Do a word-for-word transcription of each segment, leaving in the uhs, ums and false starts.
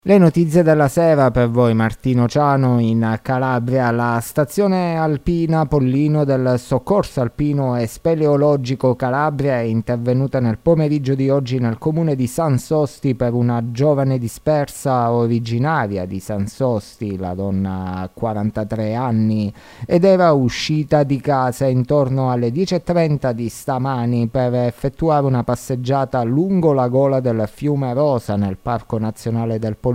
Le notizie della sera per voi, Martino Ciano. In Calabria la stazione alpina Pollino del Soccorso Alpino e Speleologico Calabria è intervenuta nel pomeriggio di oggi nel comune di San Sosti per una giovane dispersa originaria di San Sosti. La donna ha quarantatré anni ed era uscita di casa intorno alle dieci e trenta di stamani per effettuare una passeggiata lungo la gola del fiume Rosa nel Parco Nazionale del Pollino.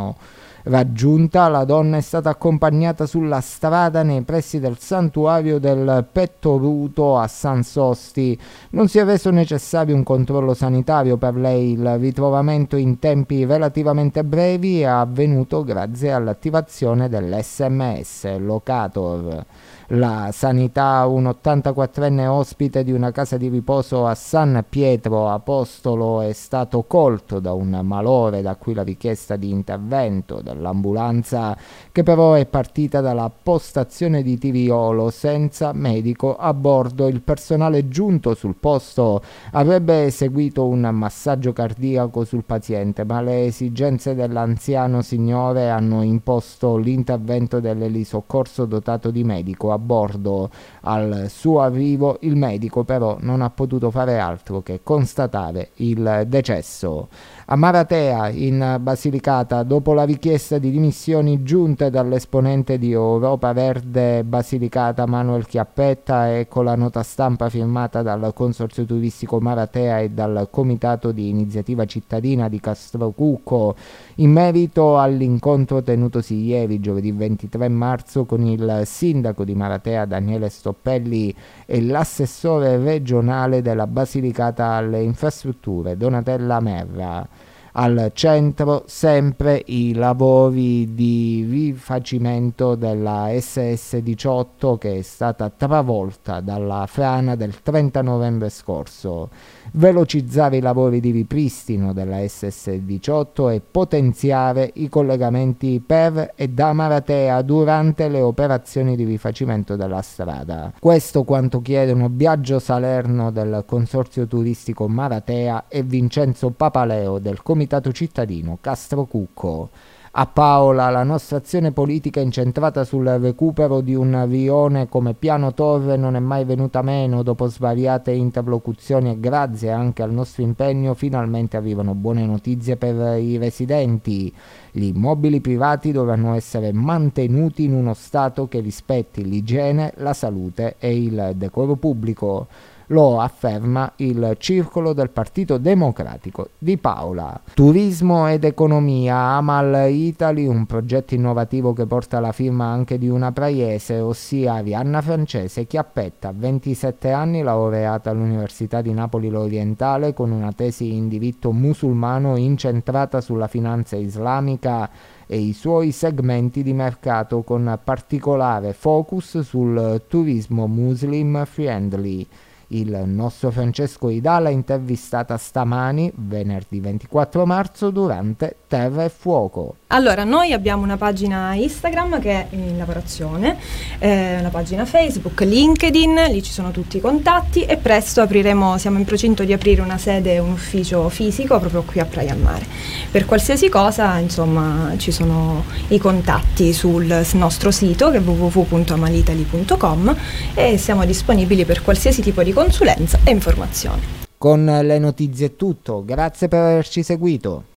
Raggiunta, la donna è stata accompagnata sulla strada nei pressi del santuario del Pettoruto a San Sosti. Non si è reso necessario un controllo sanitario per lei. Il ritrovamento in tempi relativamente brevi è avvenuto grazie all'attivazione dell'esse emme esse Locator. La sanità, un ottantaquattrenne ospite di una casa di riposo a San Pietro Apostolo, è stato colto da un malore, da cui la richiesta di intervento dell'ambulanza, che però è partita dalla postazione di Tiriolo senza medico a bordo. Il personale giunto sul posto avrebbe eseguito un massaggio cardiaco sul paziente, ma le esigenze dell'anziano signore hanno imposto l'intervento dell'elisoccorso dotato di medico a bordo. Al suo arrivo il medico però non ha potuto fare altro che constatare il decesso. A Maratea, in Basilicata, dopo la richiesta di dimissioni giunte dall'esponente di Europa Verde Basilicata Manuel Chiappetta e con la nota stampa firmata dal Consorzio Turistico Maratea e dal Comitato di Iniziativa Cittadina di Castrocucco, in merito all'incontro tenutosi ieri, giovedì ventitré marzo, con il sindaco di Maratea Daniele Stoppelli e l'assessore regionale della Basilicata alle infrastrutture Donatella Merra. Al centro sempre i lavori di rifacimento della esse esse diciotto, che è stata travolta dalla frana del trenta novembre scorso. Velocizzare i lavori di ripristino della esse esse diciotto e potenziare i collegamenti per e da Maratea durante le operazioni di rifacimento della strada. Questo quanto chiedono Biagio Salerno del Consorzio Turistico Maratea e Vincenzo Papaleo del Comitato Cittadino Castrocucco. A Paola, la nostra azione politica incentrata sul recupero di un rione come Piano Torre non è mai venuta meno. Dopo svariate interlocuzioni e grazie anche al nostro impegno, finalmente arrivano buone notizie per i residenti. Gli immobili privati dovranno essere mantenuti in uno stato che rispetti l'igiene, la salute e il decoro pubblico. Lo afferma il circolo del Partito Democratico di Paola. Turismo ed economia. Amal Italy, un progetto innovativo che porta la firma anche di una praiese, ossia Arianna Francese Chiappetta, ventisette anni, laureata all'Università di Napoli L'Orientale con una tesi in diritto musulmano incentrata sulla finanza islamica e i suoi segmenti di mercato, con particolare focus sul turismo muslim friendly. Il nostro Francesco Idala intervistata stamani, venerdì ventiquattro marzo, durante Terra e Fuoco. Allora, noi abbiamo una pagina Instagram che è in lavorazione, eh, una pagina Facebook, LinkedIn, lì ci sono tutti i contatti e presto apriremo, siamo in procinto di aprire una sede, un ufficio fisico proprio qui a Praia al Mare. Per qualsiasi cosa, insomma, ci sono i contatti sul nostro sito che è w w w punto amalitali punto com e siamo disponibili per qualsiasi tipo di consulenza e informazioni. Con le notizie è tutto, grazie per averci seguito.